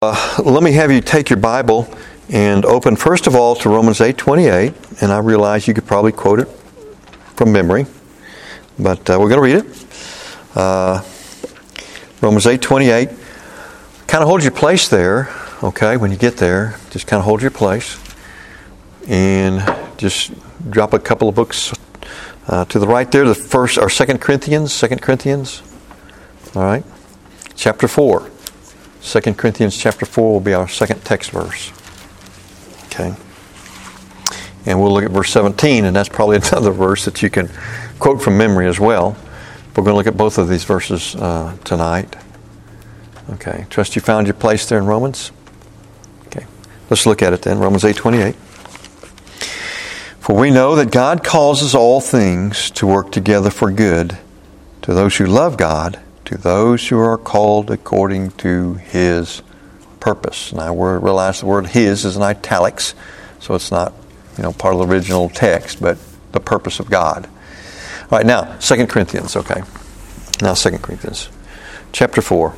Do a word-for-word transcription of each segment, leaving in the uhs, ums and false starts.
Uh, let me have you take your Bible and open first of all to Romans eight twenty-eight, and I realize you could probably quote it from memory, but uh, we're going to read it. Uh, Romans eight twenty-eight. Kind of hold your place there, okay? When you get there, just kind of hold your place, and just drop a couple of books uh, to the right there. The first, or Second Corinthians, Second Corinthians. All right, chapter four. Second Corinthians chapter four will be our second text verse. Okay. And we'll look at verse seventeen, and that's probably another verse that you can quote from memory as well. We're going to look at both of these verses uh, tonight. Okay. Trust you found your place there in Romans. Okay. Let's look at it then. Romans eight twenty-eight. For we know that God causes all things to work together for good to those who love God, to those who are called according to His purpose. Now, we realize the word His is in italics, so it's not, you know, part of the original text, but the purpose of God. All right, now, Second Corinthians, okay. Now, Second Corinthians, chapter four,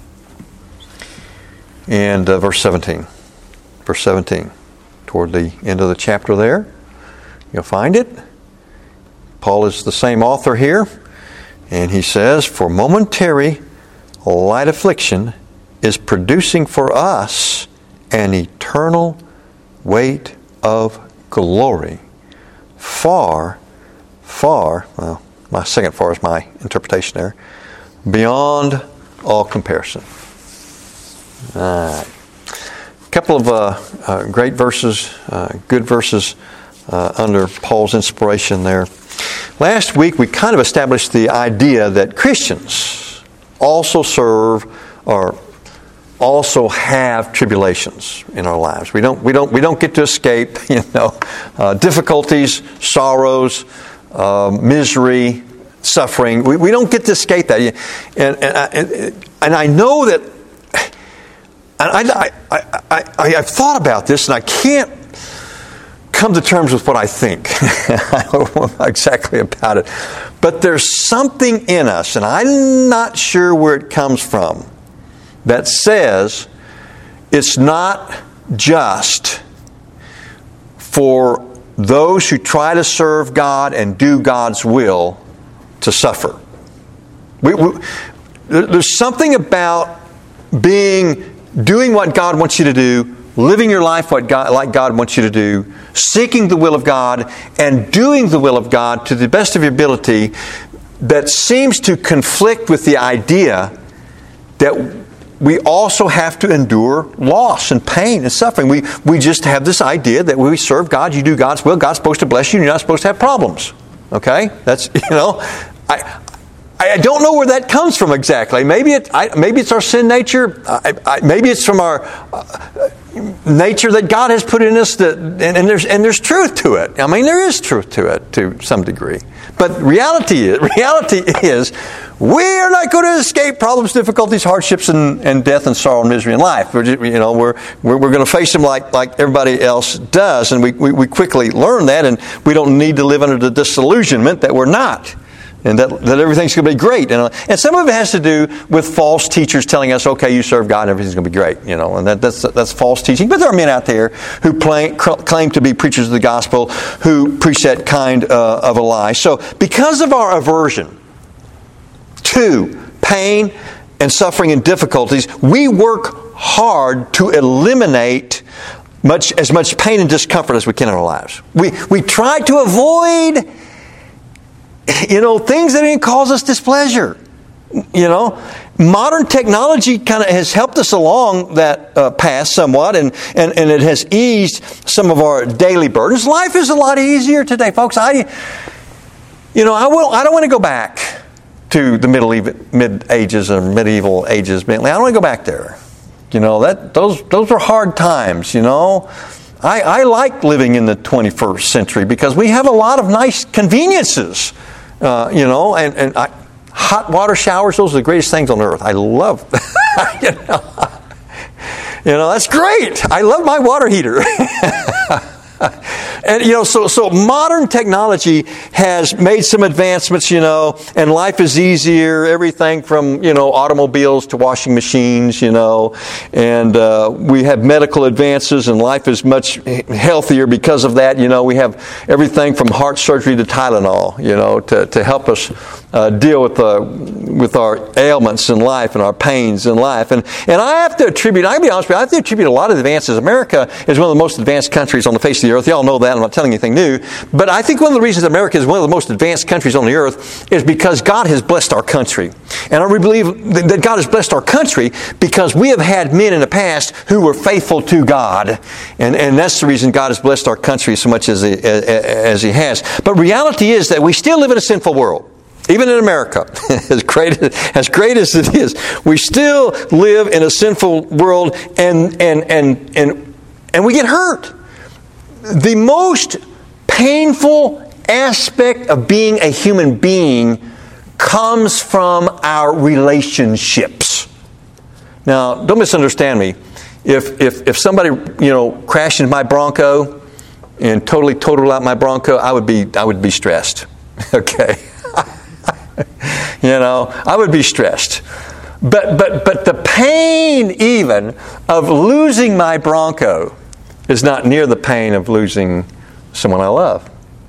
and uh, verse seventeen. Verse seventeen, toward the end of the chapter there, you'll find it. Paul is the same author here. And he says, for momentary light affliction is producing for us an eternal weight of glory. Far, far, well, my second far is my interpretation there, beyond all comparison. All right. A couple of uh, uh, great verses, uh, good verses uh, under Paul's inspiration there. Last week we kind of established the idea that Christians also serve or also have tribulations in our lives. We don't we don't we don't get to escape, you know, uh, difficulties, sorrows, uh, misery, suffering. We we don't get to escape that. And and I, and, and I know that. And I I I I I've thought about this, and I can't come to terms with what I think. I don't know exactly about it. But there's something in us, and I'm not sure where it comes from, that says it's not just for those who try to serve God and do God's will to suffer. We, we, there's something about being, doing what God wants you to do, living your life what God, like God wants you to do, seeking the will of God, and doing the will of God to the best of your ability, that seems to conflict with the idea that we also have to endure loss and pain and suffering. We we just have this idea that when we serve God, you do God's will, God's supposed to bless you, and you're not supposed to have problems. Okay? That's, you know, I... I don't know where that comes from exactly. Maybe it. I, maybe it's our sin nature. I, I, maybe it's from our uh, nature that God has put in us. That and, and there's and there's truth to it. I mean, there is truth to it to some degree. But reality is reality is we are not going to escape problems, difficulties, hardships, and, and death and sorrow and misery in life. We're just, you know we're we're, we're going to face them like like everybody else does, and we, we we quickly learn that, and we don't need to live under the disillusionment that we're not. And that, that everything's going to be great. And, and some of it has to do with false teachers telling us, okay, you serve God and everything's going to be great. You know, and that, that's that's false teaching. But there are men out there who play, claim to be preachers of the gospel who preach that kind uh, of a lie. So because of our aversion to pain and suffering and difficulties, we work hard to eliminate much as much pain and discomfort as we can in our lives. We we try to avoid, you know, things that didn't cause us displeasure. You know, modern technology kind of has helped us along that uh, path somewhat, and, and, and it has eased some of our daily burdens. Life is a lot easier today, folks. I, you know, I will. I don't want to go back to the middle mid ages or medieval ages. I don't want to go back there. You know, that those those were hard times. You know. I, I like living in the twenty-first century because we have a lot of nice conveniences, uh, you know, and, and I, hot water showers, those are the greatest things on earth. I love, you know, you know, that's great. I love my water heater. And, you know, so, so modern technology has made some advancements, you know, and life is easier, everything from, you know, automobiles to washing machines, you know, and uh, we have medical advances and life is much healthier because of that. You know, we have everything from heart surgery to Tylenol, you know, to, to help us uh, deal with uh, with our ailments in life and our pains in life. And, and I have to attribute, I can be honest with you, I have to attribute a lot of the advances. America is one of the most advanced countries on the face of the earth. You all know that. I'm not telling you anything new. But I think one of the reasons America is one of the most advanced countries on the earth is because God has blessed our country. And I really believe that God has blessed our country because we have had men in the past who were faithful to God. And, and that's the reason God has blessed our country so much as he, as he has. But reality is that we still live in a sinful world. Even in America, as great, as great as it is, we still live in a sinful world, and and and and and we get hurt. The most painful aspect of being a human being comes from our relationships. Now, don't misunderstand me. If if if somebody, you know, crashed into my Bronco and totally totaled out my Bronco, I would be I would be stressed. Okay. You know, I would be stressed. But but but the pain even of losing my Bronco is not near the pain of losing someone I love.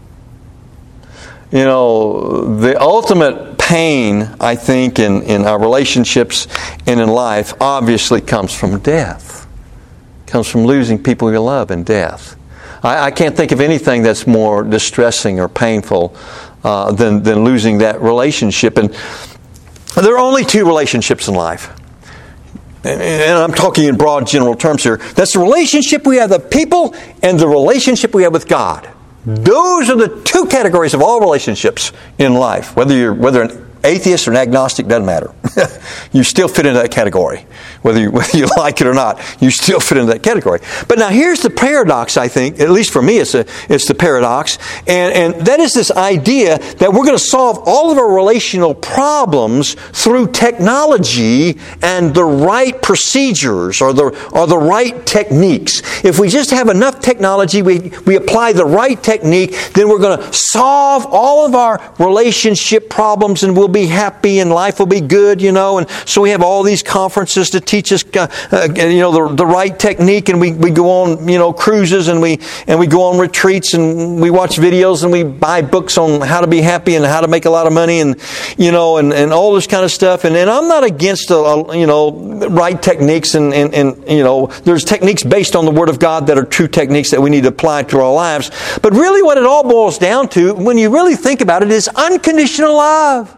You know, the ultimate pain, I think, in, in our relationships and in life obviously comes from death. Comes from losing people you love in death. I, I can't think of anything that's more distressing or painful Uh, than, than losing that relationship. And there are only two relationships in life. And, and I'm talking in broad general terms here. That's the relationship we have with people and the relationship we have with God. Those are the two categories of all relationships in life. Whether you're whether an atheist or an agnostic, doesn't matter. You still fit into that category. Whether you, whether you like it or not, you still fit into that category. But now here's the paradox, I think, at least for me it's, a, it's the paradox, and, and that is this idea that we're going to solve all of our relational problems through technology and the right procedures or the, or the right techniques. If we just have enough technology, we, we apply the right technique, then we're going to solve all of our relationship problems and we'll be happy and life will be good, you know. And so we have all these conferences to teach us, uh, uh, you know, the, the right technique, and we, we go on, you know, cruises and we and we go on retreats and we watch videos and we buy books on how to be happy and how to make a lot of money and, you know, and, and all this kind of stuff. And, and I'm not against, a, a, you know, right techniques and, and, and, you know, there's techniques based on the Word of God that are true techniques that we need to apply to our lives. But really what it all boils down to, when you really think about it, is unconditional love.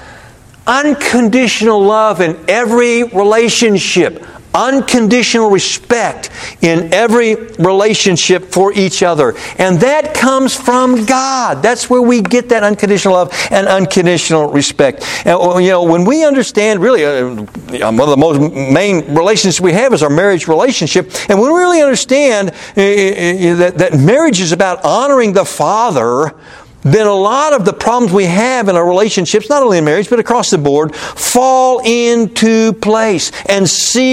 Unconditional love in every relationship. Unconditional respect in every relationship for each other. And that comes from God. That's where we get that unconditional love and unconditional respect. And, you know, when we understand, really, uh, one of the most main relationships we have is our marriage relationship. And when we really understand uh, uh, that, that marriage is about honoring the Father, then a lot of the problems we have in our relationships, not only in marriage, but across the board, fall into place. And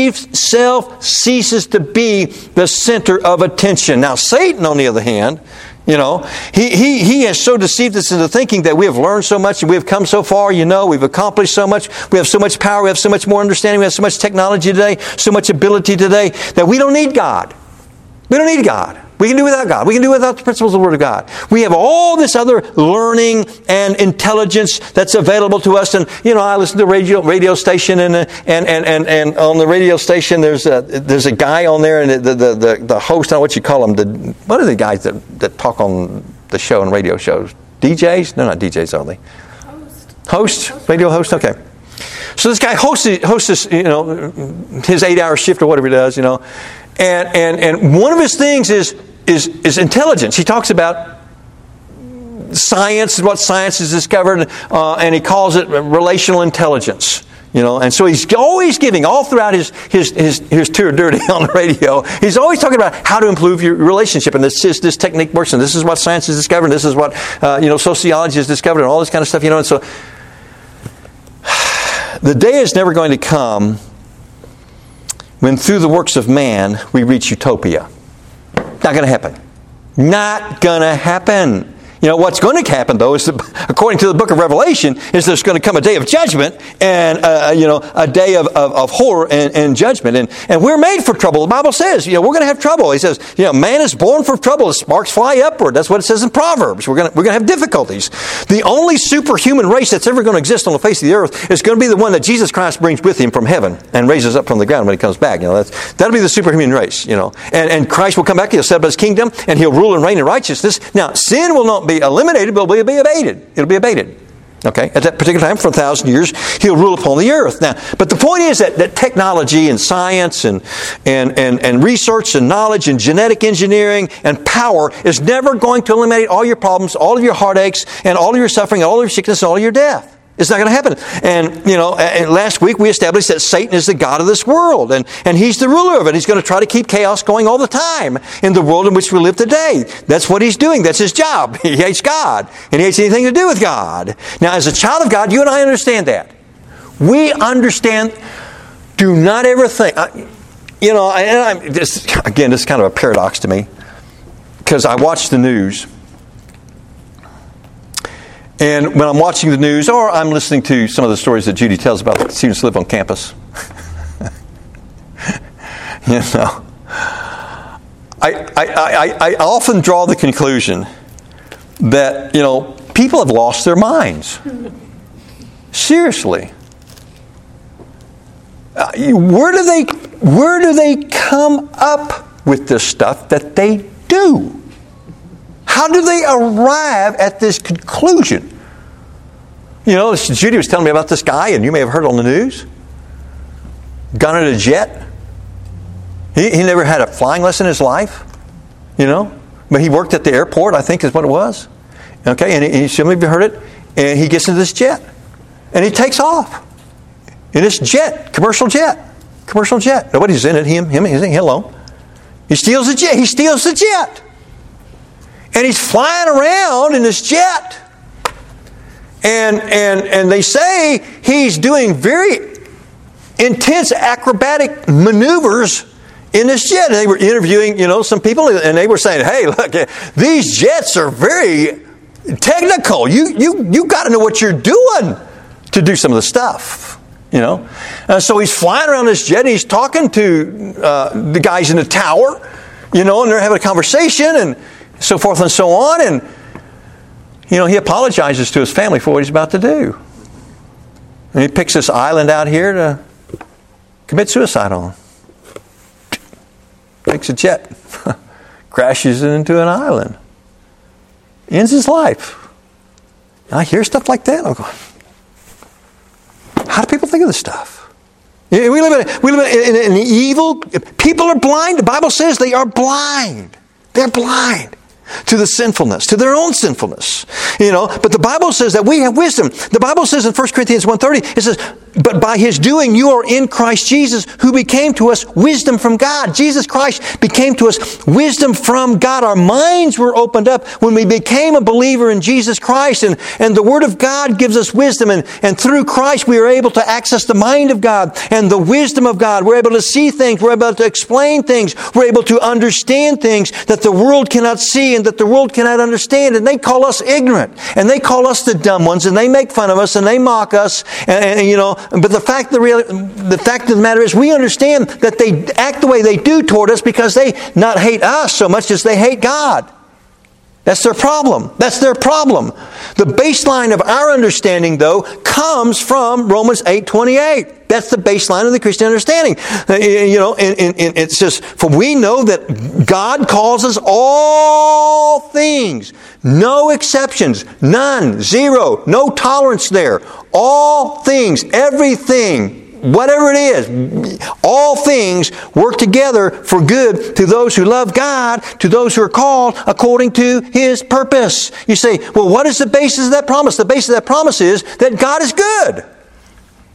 self ceases to be the center of attention. Now, Satan, on the other hand, you know, he, he, he has so deceived us into thinking that we have learned so much and we have come so far, you know, we've accomplished so much, we have so much power, we have so much more understanding, we have so much technology today, so much ability today, that we don't need God. We don't need God. We can do without God. We can do without the principles of the Word of God. We have all this other learning and intelligence that's available to us. And, you know, I listen to a radio, radio station and, and, and, and, and on the radio station there's a, there's a guy on there and the, the, the, the host, I don't know what you call them, the, what are the guys that, that talk on the show and radio shows? D Js? No, not D Js, are they? Host. Host? Host. Radio host? Okay. So this guy hosts, hosts this, you know, his eight-hour shift or whatever he does, you know. And, and, and one of his things is Is, is intelligence. He talks about science and what science has discovered, uh, and he calls it relational intelligence. You know, and so he's always giving, all throughout his his his, his tour dirty on the radio, he's always talking about how to improve your relationship, and this is, this technique works, and this is what science has discovered, and this is what uh, you know sociology has discovered, and all this kind of stuff. You know, and so the day is never going to come when through the works of man we reach utopia. Not going to happen. Not going to happen. You know, what's going to happen, though, is that, according to the book of Revelation, is there's going to come a day of judgment and, uh, you know, a day of, of, of horror and, and judgment. And, and we're made for trouble. The Bible says, you know, we're going to have trouble. He says, you know, man is born for trouble. The sparks fly upward. That's what it says in Proverbs. We're going to, we're going to have difficulties. The only superhuman race that's ever going to exist on the face of the earth is going to be the one that Jesus Christ brings with him from heaven and raises up from the ground when he comes back. You know, that's, that'll be the superhuman race, you know. And, and Christ will come back. He'll set up his kingdom and he'll rule and reign in righteousness. Now, sin will not be eliminated, but it'll be abated. It'll be abated. Okay? At that particular time, for a thousand years, he'll rule upon the earth. Now, but the point is that, that technology and science and, and, and, and research and knowledge and genetic engineering and power is never going to eliminate all your problems, all of your heartaches, and all of your suffering, all of your sickness, and all of your death. It's not going to happen. And, you know, and last week we established that Satan is the god of this world. And, and he's the ruler of it. He's going to try to keep chaos going all the time in the world in which we live today. That's what he's doing. That's his job. He hates God. And he hates anything to do with God. Now, as a child of God, you and I understand that. We understand. Do not ever think. I, you know, and I'm, this, again, this is kind of a paradox to me. Because I watch the news. And when I'm watching the news, or I'm listening to some of the stories that Judy tells about the students who live on campus, you know, I, I, I, I often draw the conclusion that, you know, people have lost their minds. Seriously. Uh, where do they, where do they come up with this stuff that they do? How do they arrive at this conclusion? You know, Judy was telling me about this guy, and you may have heard on the news. Got in a jet. He, he never had a flying lesson in his life, you know. But he worked at the airport, I think is what it was. Okay, and he, some of you heard it. And he gets into this jet. And he takes off. In this jet, commercial jet. Commercial jet. Nobody's in it, him, him, he's alone. He steals the jet. He steals the jet. And he's flying around in this jet. And, and, and they say he's doing very intense acrobatic maneuvers in this jet. And they were interviewing, you know, some people, and they were saying, hey, look, these jets are very technical. You, you, you got to know what you're doing to do some of the stuff, you know. Uh, so he's flying around this jet, and he's talking to uh, the guys in the tower, you know, and they're having a conversation, and so forth and so on. And, you know, he apologizes to his family for what he's about to do. And he picks this island out here to commit suicide on. Takes a jet. Crashes into an island. Ends his life. I hear stuff like that. I'm going, how do people think of this stuff? We live in, we live in, in, in evil. People are blind. The Bible says they are blind. They're blind to the sinfulness, to their own sinfulness. You know, but the Bible says that we have wisdom. The Bible says in First Corinthians one thirty, it says, but by His doing you are in Christ Jesus, who became to us wisdom from God. Jesus Christ became to us wisdom from God. Our minds were opened up when we became a believer in Jesus Christ. And, and the Word of God gives us wisdom. And, and through Christ we are able to access the mind of God and the wisdom of God. We're able to see things. We're able to explain things. We're able to understand things that the world cannot see and that the world cannot understand. And they call us ignorant. And they call us the dumb ones. And they make fun of us. And they mock us. And, and you know, but the fact, the, real, the fact of the matter is we understand that they act the way they do toward us because they not hate us so much as they hate God. That's their problem. That's their problem. The baseline of our understanding, though, comes from Romans eight twenty-eight. That's the baseline of the Christian understanding. You know, and, and, and it says, for we know that God calls us all things. No exceptions. None. Zero. No tolerance there. All things. Everything. Whatever it is, all things work together for good to those who love God, to those who are called according to His purpose. You say, well, what is the basis of that promise? The basis of that promise is that God is good.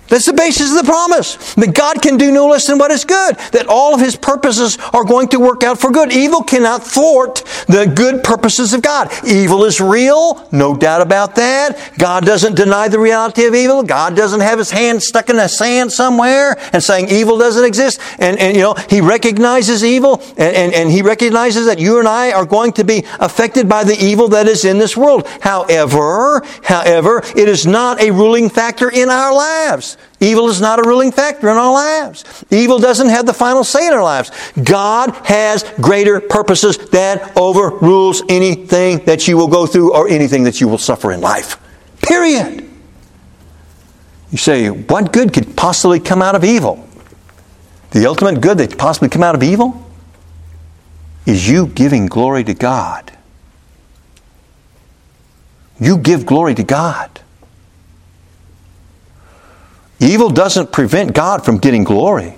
That's the basis of the promise. That God can do no less than what is good. That all of His purposes are going to work out for good. Evil cannot thwart the good purposes of God. Evil is real, no doubt about that. God doesn't deny the reality of evil. God doesn't have His hand stuck in the sand somewhere and saying evil doesn't exist. And, and you know, He recognizes evil, and, and, and He recognizes that you and I are going to be affected by the evil that is in this world. However, however, it is not a ruling factor in our lives. Evil is not a ruling factor in our lives. Evil doesn't have the final say in our lives. God has greater purposes that overrules anything that you will go through or anything that you will suffer in life. Period. You say, what good could possibly come out of evil? The ultimate good that could possibly come out of evil is you giving glory to God. You give glory to God. Evil doesn't prevent God from getting glory.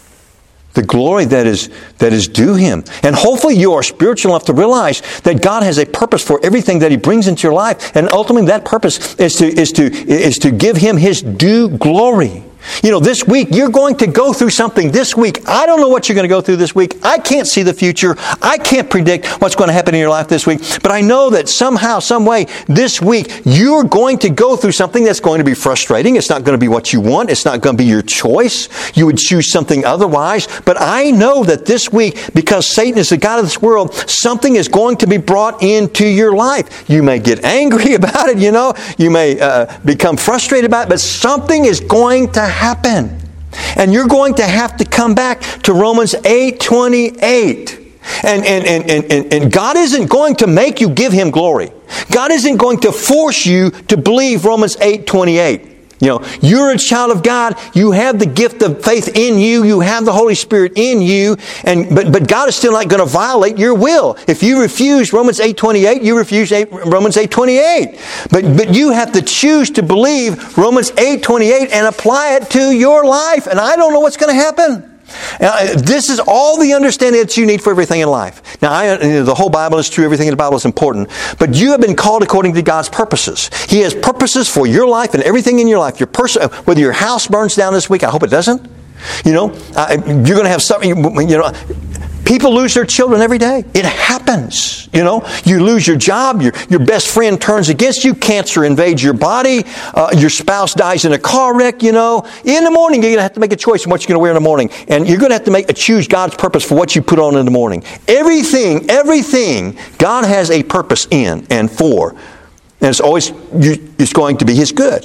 The glory that is that is due Him. And hopefully you are spiritual enough to realize that God has a purpose for everything that He brings into your life. And ultimately that purpose is to is to is to give Him His due glory. You know, this week, you're going to go through something this week. I don't know what you're going to go through this week. I can't see the future. I can't predict what's going to happen in your life this week. But I know that somehow, some way, this week, you're going to go through something that's going to be frustrating. It's not going to be what you want. It's not going to be your choice. You would choose something otherwise. But I know that this week, because Satan is the god of this world, something is going to be brought into your life. You may get angry about it, you know. You may uh, become frustrated about it. But something is going to happen. And you're going to have to come back to Romans eight twenty-eight. And, and, and, and, and God isn't going to make you give Him glory. God isn't going to force you to believe Romans eight twenty-eight. You know, you're a child of God. You have the gift of faith in you. You have the Holy Spirit in you. And but but God is still not going to violate your will. If you refuse Romans eight twenty-eight, you refuse Romans eight twenty-eight. But but you have to choose to believe Romans eight twenty-eight and apply it to your life. And I don't know what's going to happen. Now, this is all the understanding that you need for everything in life. Now, I, the whole Bible is true. Everything in the Bible is important. But you have been called according to God's purposes. He has purposes for your life and everything in your life. Your person, whether your house burns down this week, I hope it doesn't. You know, uh, you're going to have something, you know, people lose their children every day. It happens. You know, you lose your job, your, your best friend turns against you, cancer invades your body, uh, your spouse dies in a car wreck, you know. In the morning, you're going to have to make a choice on what you're going to wear in the morning. And you're going to have to make a choose God's purpose for what you put on in the morning. Everything, everything, God has a purpose in and for. And it's always, it's going to be His good.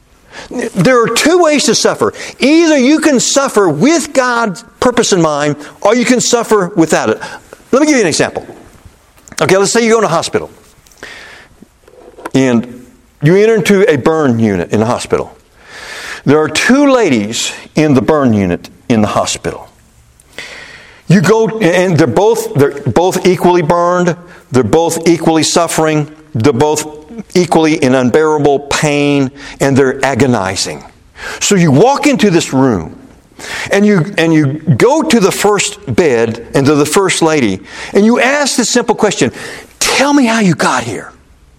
There are two ways to suffer. Either you can suffer with God's purpose in mind, or you can suffer without it. Let me give you an example. Okay, let's say you go in a hospital. And you enter into a burn unit in the hospital. There are two ladies in the burn unit in the hospital. You go, and they're both they're both equally burned. They're both equally suffering. They're both equally in unbearable pain, and they're agonizing. So you walk into this room, and you and you go to the first bed and to the first lady, and you ask this simple question: tell me how you got here.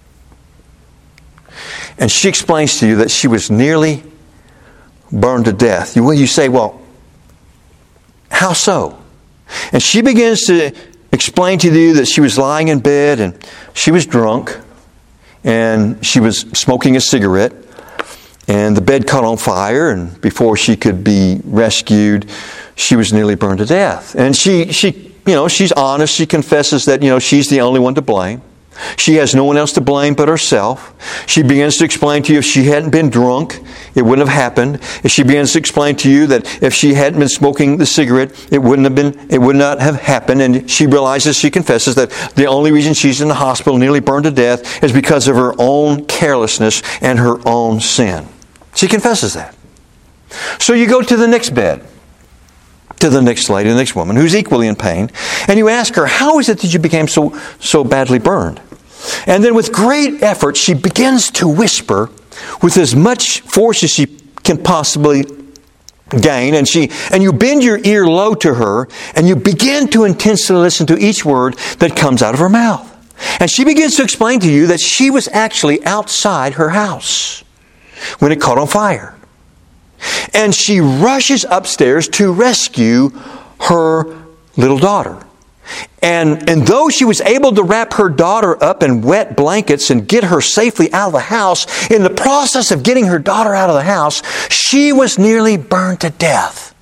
And she explains to you that she was nearly burned to death. You, you say, well, how so? And she begins to explain to you that she was lying in bed and she was drunk. And she was smoking a cigarette, and the bed caught on fire, and before she could be rescued, she was nearly burned to death. And she, she, you know, she's honest. She confesses that, you know, she's the only one to blame. She has no one else to blame but herself. She begins to explain to you if she hadn't been drunk, it wouldn't have happened. She begins to explain to you that if she hadn't been smoking the cigarette, it wouldn't have been, it would not have happened. And she realizes, she confesses that the only reason she's in the hospital nearly burned to death is because of her own carelessness and her own sin. She confesses that. So you go to the next bed, to the next lady, the next woman, who's equally in pain, and you ask her, how is it that you became so, so badly burned? And then with great effort, she begins to whisper with as much force as she can possibly gain. And she and you bend your ear low to her, and you begin to intensely listen to each word that comes out of her mouth. And she begins to explain to you that she was actually outside her house when it caught on fire. And she rushes upstairs to rescue her little daughter. And, and though she was able to wrap her daughter up in wet blankets and get her safely out of the house, in the process of getting her daughter out of the house, she was nearly burned to death.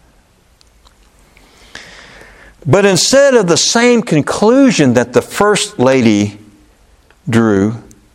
But instead of the same conclusion that the first lady drew,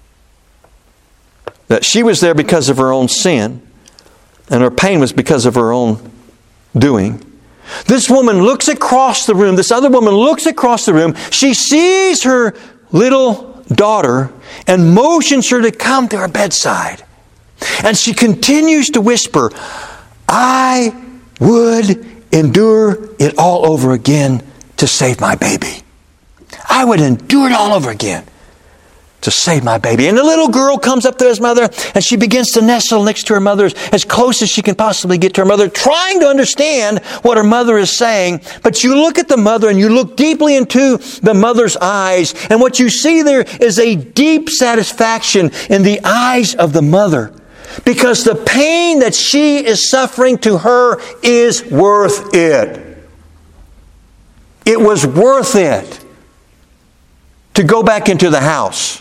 that she was there because of her own sin, and her pain was because of her own doing, this woman looks across the room, this other woman looks across the room, she sees her little daughter and motions her to come to her bedside. And she continues to whisper, I would endure it all over again to save my baby. I would endure it all over again to save my baby. And the little girl comes up to his mother and she begins to nestle next to her mother as close as she can possibly get to her mother, trying to understand what her mother is saying. But you look at the mother and you look deeply into the mother's eyes, and what you see there is a deep satisfaction in the eyes of the mother, because the pain that she is suffering to her is worth it. It was worth it to go back into the house.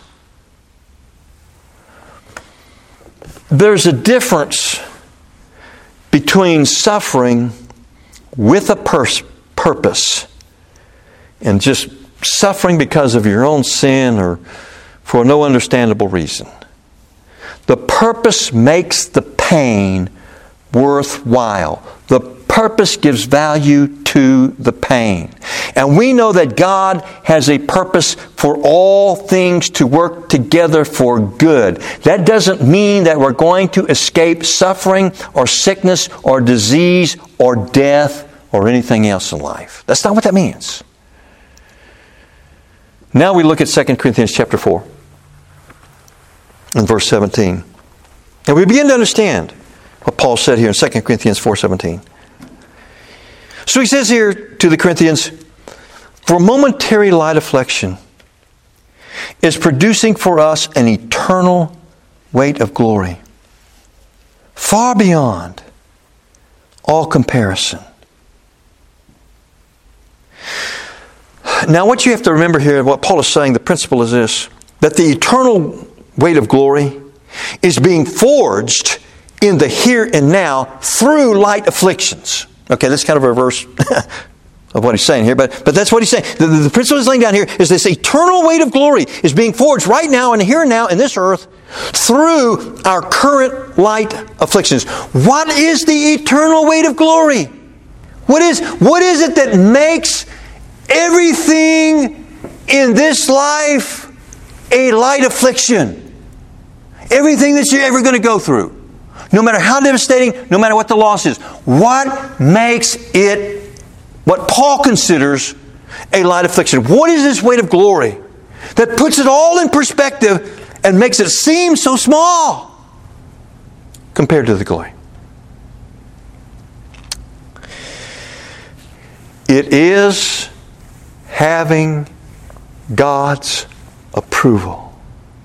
There's a difference between suffering with a pers- purpose and just suffering because of your own sin or for no understandable reason. The purpose makes the pain worthwhile. The purpose gives value to the pain. And we know that God has a purpose for all things to work together for good. That doesn't mean that we're going to escape suffering or sickness or disease or death or anything else in life. That's not what that means. Now we look at Second Corinthians chapter four and verse seventeen. And we begin to understand what Paul said here in Second Corinthians four seventeen. So he says here to the Corinthians, for momentary light affliction is producing for us an eternal weight of glory, far beyond all comparison. Now what you have to remember here, what Paul is saying, the principle is this, that the eternal weight of glory is being forged in the here and now through light afflictions. Okay, that's kind of a reverse of what he's saying here, but, but that's what he's saying. The, the principle he's laying down here is this eternal weight of glory is being forged right now and here and now in this earth through our current light afflictions. What is the eternal weight of glory? What is, what is it that makes everything in this life a light affliction? Everything that you're ever going to go through. No matter how devastating, no matter what the loss is. What makes it what Paul considers a light affliction? What is this weight of glory that puts it all in perspective and makes it seem so small compared to the glory? It is having God's approval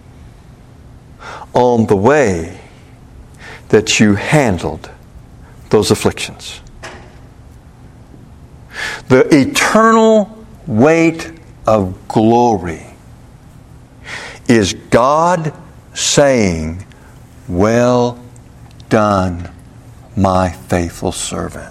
on the way that you handled those afflictions. The eternal weight of glory is God saying, well done, my faithful servant.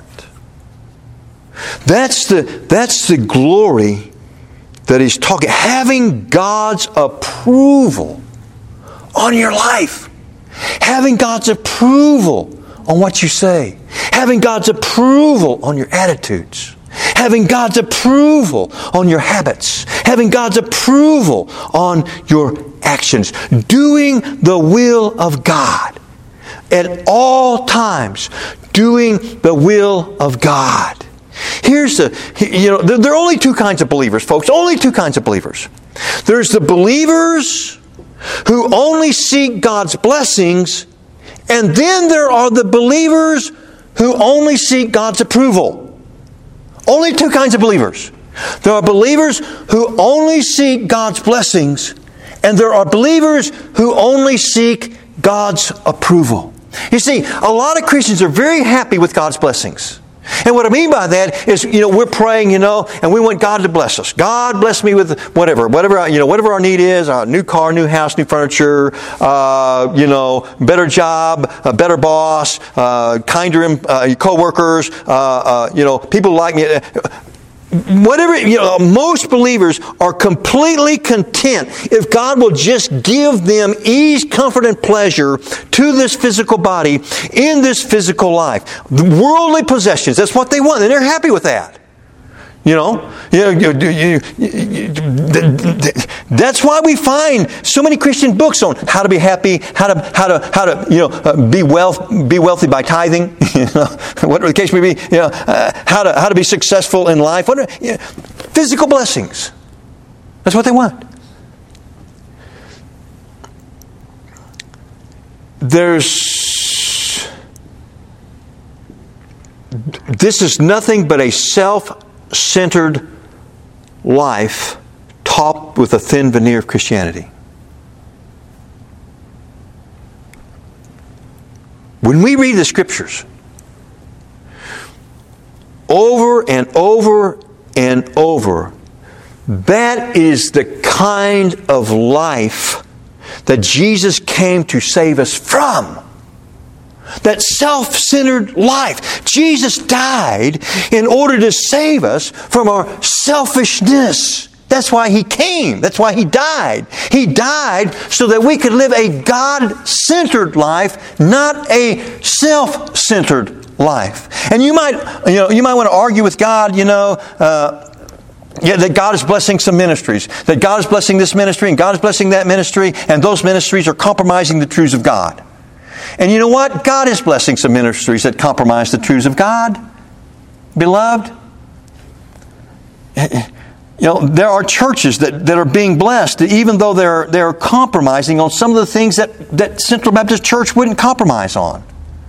That's the, that's the glory that he's talking, having God's approval on your life. Having God's approval on what you say. Having God's approval on your attitudes. Having God's approval on your habits. Having God's approval on your actions. Doing the will of God. At all times, doing the will of God. Here's the, you know, there are only two kinds of believers, folks. Only two kinds of believers. There's the believers who only seek God's blessings, and then there are the believers who only seek God's approval. Only two kinds of believers. There are believers who only seek God's blessings, and there are believers who only seek God's approval. You see, a lot of Christians are very happy with God's blessings. And what I mean by that is, you know, we're praying, you know, and we want God to bless us. God bless me with whatever, whatever, you know, whatever our need is, a new car, new house, new furniture, uh, you know, better job, a better boss, uh, kinder uh, co-workers, uh, uh, you know, people like me. Whatever, you know, most believers are completely content if God will just give them ease, comfort, and pleasure to this physical body in this physical life. The worldly possessions, that's what they want, and they're happy with that. You know, you know you, you, you, that's why we find so many Christian books on how to be happy, how to how to how to you know uh, be wealth be wealthy by tithing, you know, whatever the case may be. You know, uh, how to how to be successful in life. What you know, physical blessings. That's what they want. There's this is nothing but a self centered life topped with a thin veneer of Christianity. When we read the Scriptures over and over and over, that is the kind of life that Jesus came to save us from. That self-centered life. Jesus died in order to save us from our selfishness. That's why He came. That's why He died. He died so that we could live a God-centered life, not a self-centered life. And you might, you know, you might want to argue with God, you know, uh, yeah, that God is blessing some ministries, that God is blessing this ministry, and God is blessing that ministry, and those ministries are compromising the truths of God. And you know what? God is blessing some ministries that compromise the truths of God. Beloved, you know, there are churches that, that are being blessed, even though they're they're compromising on some of the things that, that Central Baptist Church wouldn't compromise on.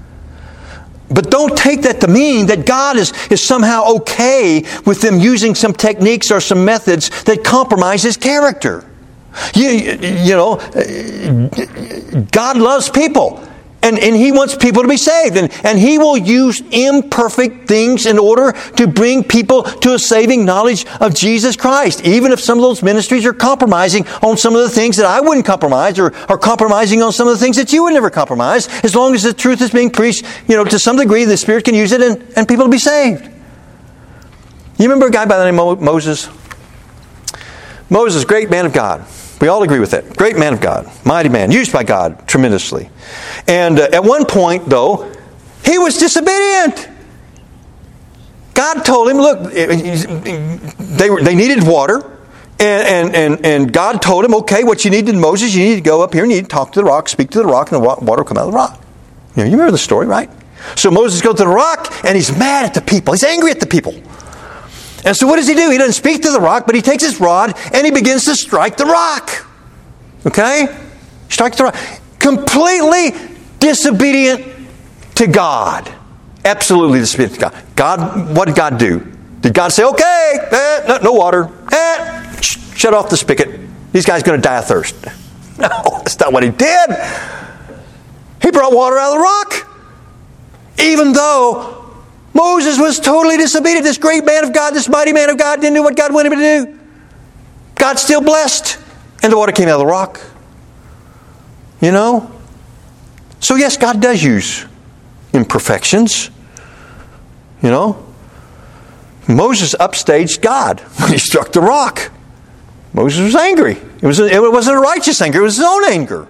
But don't take that to mean that God is, is somehow okay with them using some techniques or some methods that compromise His character. You, you know, God loves people. And, and He wants people to be saved. And, and He will use imperfect things in order to bring people to a saving knowledge of Jesus Christ. Even if some of those ministries are compromising on some of the things that I wouldn't compromise, or are compromising on some of the things that you would never compromise, as long as the truth is being preached, you know, to some degree, the Spirit can use it and, and people will be saved. You remember a guy by the name of Moses? Moses, great man of God. We all agree with that. Great man of God. Mighty man. Used by God tremendously. And uh, at one point, though, he was disobedient. God told him, look, they were, they needed water. And, and, and, and God told him, okay, what you need, Moses, you need to go up here and you need to talk to the rock, speak to the rock, and the water will come out of the rock. You know, you remember the story, right? So Moses goes to the rock, and he's mad at the people. He's angry at the people. And so what does he do? He doesn't speak to the rock, but he takes his rod and he begins to strike the rock. Okay? Strike the rock. Completely disobedient to God. Absolutely disobedient to God. God, what did God do? Did God say, okay, eh, no, no water, eh, sh- shut off the spigot. These guys are going to die of thirst. No, that's not what He did. He brought water out of the rock. Even though Moses was totally disobedient. This great man of God, this mighty man of God, didn't do what God wanted him to do. God still blessed. And the water came out of the rock. You know? So yes, God does use imperfections. You know? Moses upstaged God when he struck the rock. Moses was angry. It, was a, it wasn't a righteous anger. It was his own anger.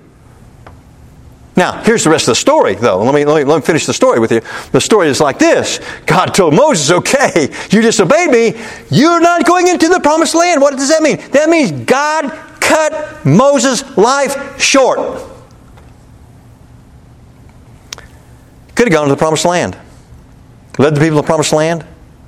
Now, here's the rest of the story, though. Let me, let me, let me finish the story with you. The story is like this. God told Moses, okay, you disobeyed me. You're not going into the promised land. What does that mean? That means God cut Moses' life short. Could have gone to the promised land. Led the people to the promised land.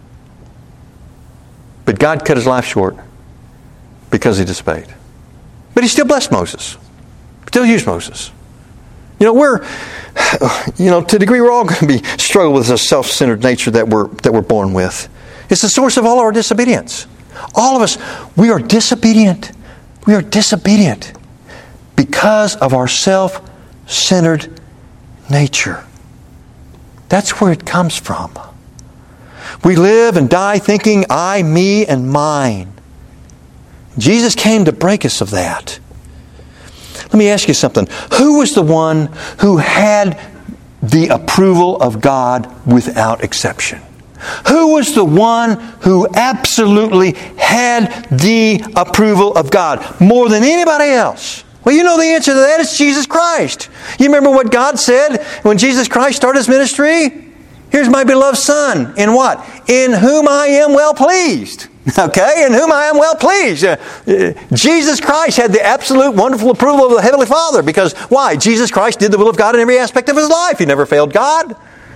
But God cut his life short because he disobeyed. But he still blessed Moses. Still used Moses. You know, we're, you know, to a degree, we're all going to be struggle with this self-centered nature that we're that we're born with. It's the source of all our disobedience. All of us, we are disobedient. We are disobedient because of our self-centered nature. That's where it comes from. We live and die thinking I, me, and mine. Jesus came to break us of that. Let me ask you something. Who was the one who had the approval of God without exception? Who was the one who absolutely had the approval of God more than anybody else? Well, you know the answer to that. It's Jesus Christ. You remember what God said when Jesus Christ started His ministry? Here's my beloved Son. In what? In whom I am well pleased. Okay? In whom I am well pleased. Uh, uh, Jesus Christ had the absolute wonderful approval of the Heavenly Father. Because why? Jesus Christ did the will of God in every aspect of His life. He never failed God.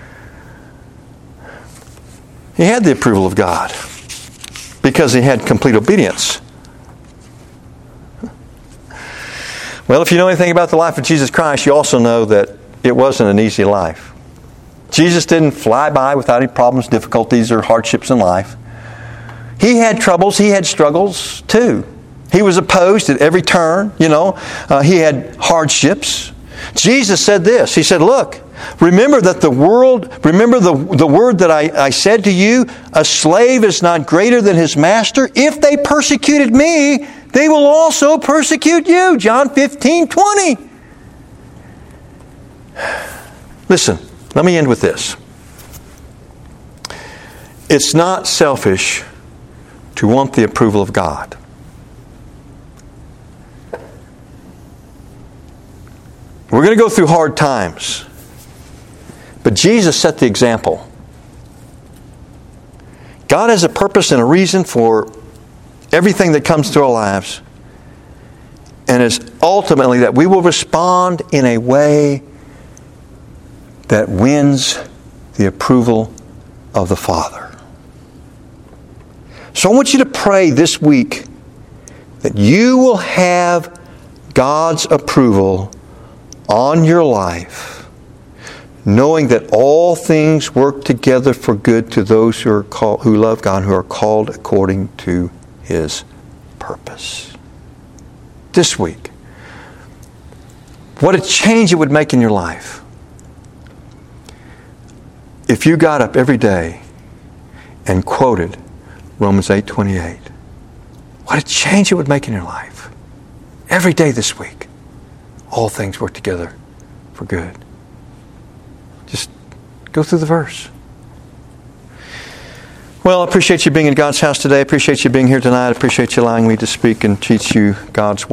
He had the approval of God because He had complete obedience. Well, if you know anything about the life of Jesus Christ, you also know that it wasn't an easy life. Jesus didn't fly by without any problems, difficulties, or hardships in life. He had troubles, He had struggles too. He was opposed at every turn, you know. Uh, he had hardships. Jesus said this. He said, look, remember that the world, remember the, the word that I, I said to you, a slave is not greater than his master. If they persecuted me, they will also persecute you. John fifteen twenty. Listen, let me end with this. It's not selfish to want the approval of God. We're going to go through hard times. But Jesus set the example. God has a purpose and a reason for everything that comes to our lives. And it's ultimately that we will respond in a way that wins the approval of the Father. So I want you to pray this week that you will have God's approval on your life, knowing that all things work together for good to those who are called, who love God, who are called according to His purpose. This week, what a change it would make in your life if you got up every day and quoted Romans eight twenty-eight. What a change it would make in your life. Every day this week, all things work together for good. Just go through the verse. Well, I appreciate you being in God's house today. I appreciate you being here tonight. I appreciate you allowing me to speak and teach you God's word.